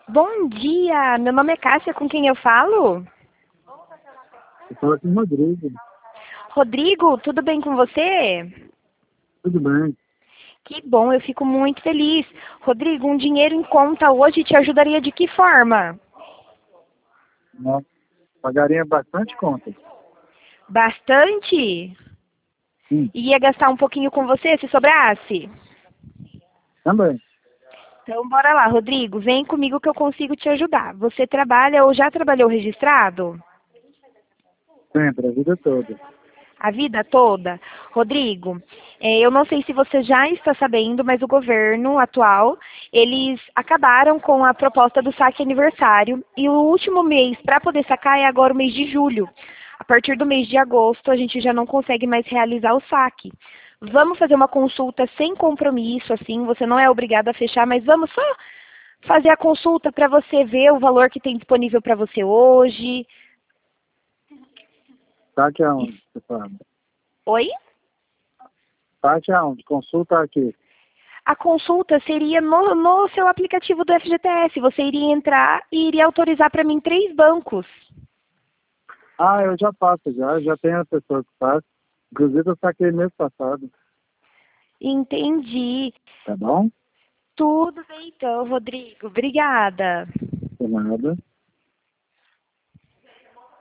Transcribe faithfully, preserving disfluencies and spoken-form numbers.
Bom dia, meu nome é Cássia, com quem eu falo? Eu falo com o Rodrigo. Rodrigo, tudo bem com você? Tudo bem. Que bom, eu fico muito feliz. Rodrigo, um dinheiro em conta hoje te ajudaria de que forma? Nós pagaria bastante conta. Bastante? Sim, Ia gastar um pouquinho com você, se sobrasse? também. Então, bora lá, Rodrigo, vem comigo que eu consigo te ajudar. Você trabalha ou já trabalhou registrado? Sempre, a vida toda. A vida toda? Rodrigo, eh, eu não sei se você já está sabendo, mas o governo atual, eles acabaram com a proposta do saque aniversário e o último mês para poder sacar é agora o mês de julho. A partir do mês de agosto, a gente já não consegue mais realizar o saque. Vamos fazer uma consulta sem compromisso, assim, você não é obrigado a fechar, mas vamos só fazer a consulta para você ver o valor que tem disponível para você hoje. Saque aonde, você fala? Oi? Saque aonde? Consulta aqui. A consulta seria no, no seu aplicativo do F G T S. Você iria entrar e iria autorizar para mim três bancos. Ah, eu já faço, já. Já tenho a pessoa que faz. Inclusive, eu saquei mês passado. Entendi. Tá bom? Tudo bem então, Rodrigo. Obrigada. De nada.